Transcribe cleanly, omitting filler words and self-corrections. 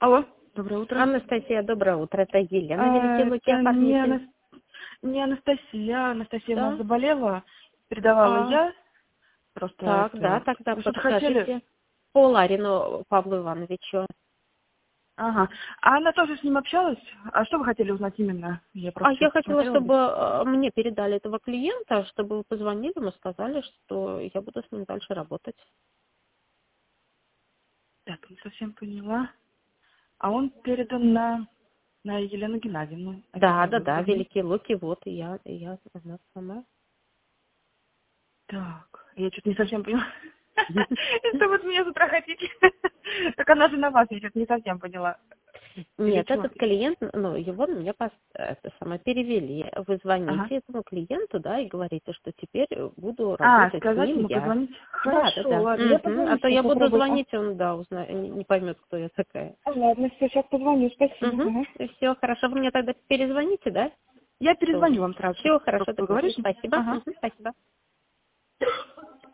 Алло, доброе утро. Анастасия, доброе утро. Это Елена, Великий Луки, Это оформитель. не Анастасия. Анастасия у нас Да? заболела. Передавала я. Просто Так, да, это... тогда Вы что-то хотели? подскажите. По Ларину Павлу Ивановичу. Ага. А она тоже с ним общалась? А что вы хотели узнать именно? Я А просто сейчас я хотела, посмотрела бы. чтобы мне передали этого клиента, чтобы вы позвонили, ему сказали, что я буду с ним дальше работать. Так, не совсем поняла. А он передан на Елену Геннадьевну. А Да, кем да, вы да, звонили? Великий Луки, вот, и я она сама. Так, я что-то не совсем поняла. Что вы от меня с утра хотите? Так она же на вас, я что-то не совсем поняла. Или Нет, что? этот клиент, ну, его мне это самое перевели. Вы Ага. звоните этому клиенту, да, и говорите, что теперь буду работать с Сказать ним ему я. позвонить? Да, да, Хорошо, да. ладно, я Мгм. А позвоню то сейчас, я буду попробую. звонить, он, да, не поймет, кто я такая. Ладно, все, сейчас позвоню, спасибо. Угу. Ага. Все, хорошо. Вы мне тогда перезвоните, да? Я перезвоню вам сразу. Все, хорошо, Просто договорились. поговоришь? Спасибо. Ага. Мгм. Спасибо.